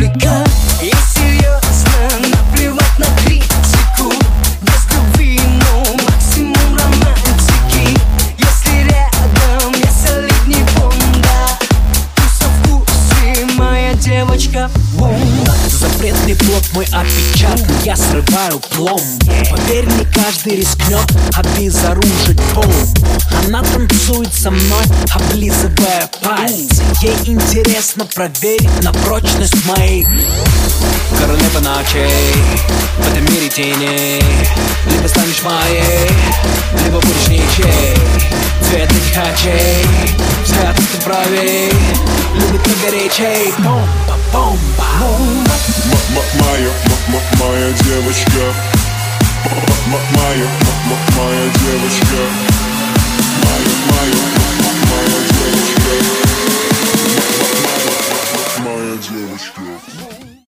публика. И серьезно, наплевать на критику. Без любви, но максимум романтики. Если рядом я солидней Бонда, вкуса вкусе моя девочка бомба. Запретный плод мой опечатан, я срываю пломбу. Поверь, не каждый рискнет обезоружить бомбу. Она танцует со мной, облизывая пальцы. Ей интересно проверить на прочность моей королева ночей. В этом мире теней либо станешь моей, либо будешь ничей. Цвет этих очей, взгляд ты правей, любит на горячей. Бомба, бомба, бомба. Моя девочка, моя девочка.